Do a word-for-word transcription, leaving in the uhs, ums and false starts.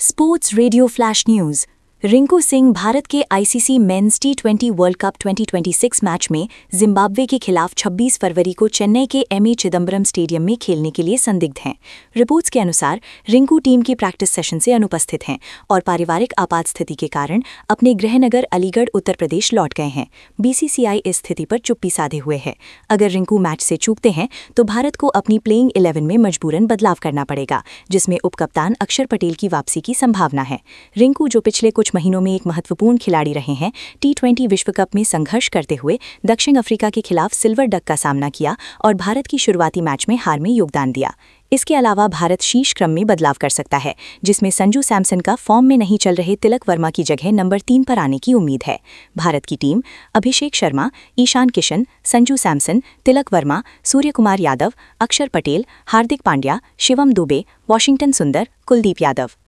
Sports radio flash news. Rinku Singh Bharat के ICC men's T twenty world cup twenty twenty six match में Zimbabwe के खिलाफ छब्बीस फरवरी को चेन्नई के एम ए चिदम्बरम स्टेडियम में खेलने के लिए संदिग्ध हैं। रिपोर्ट्स के अनुसार रिंकू टीम के प्रैक्टिस सेशन से अनुपस्थित हैं और पारिवारिक आपात स्थिति के कारण अपने गृहनगर अलीगढ़ उत्तर प्रदेश लौट गए हैं। बीसीसीआई इस स्थिति पर चुप्पी साधे हुए है। अगर रिंकू मैच से चूकते हैं तो भारत को अपनी प्लेइंग इलेवन में मजबूरन बदलाव करना पड़ेगा, जिसमें उपकप्तान अक्षर पटेल की वापसी की संभावना है। रिंकू, जो पिछले कुछ महीनों में एक महत्वपूर्ण खिलाड़ी रहे हैं, टी ट्वेंटी विश्व कप में संघर्ष करते हुए दक्षिण अफ्रीका के खिलाफ सिल्वर डक का सामना किया और भारत की शुरुआती मैच में हार में योगदान दिया। इसके अलावा भारत शीर्ष क्रम में बदलाव कर सकता है, जिसमें संजू सैमसन का फॉर्म में नहीं चल रहे तिलक वर्मा की जगह नंबर तीन पर आने की उम्मीद है। भारत की टीम अभिषेक शर्मा, ईशान किशन, संजू सैमसन, तिलक वर्मा, सूर्य कुमार यादव, अक्षर पटेल, हार्दिक पांड्या, शिवम दुबे, वाशिंगटन सुंदर, कुलदीप यादव।